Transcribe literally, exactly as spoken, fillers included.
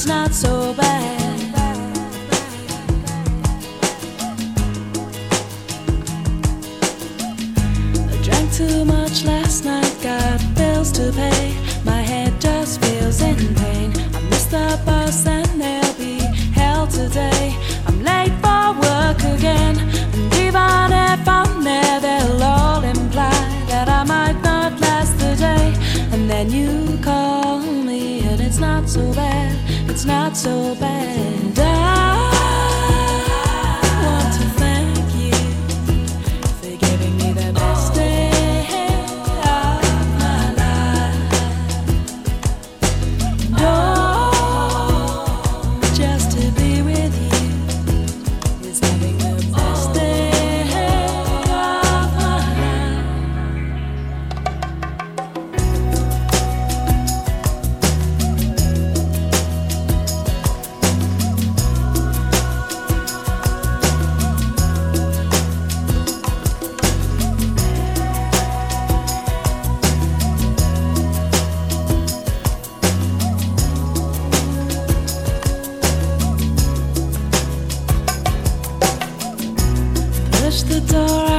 not so bad. I drank too much last night, got bills to pay. My head just feels in pain. I missed the bus and there'll be hell today. I'm late for work again, and even if I'm there, they'll all imply that I might not last the day. And then you call me and it's not so bad, it's not so bad. And I want to thank you for giving me the best day of my life. Oh, just to be with you is having the best day of my life. Push the door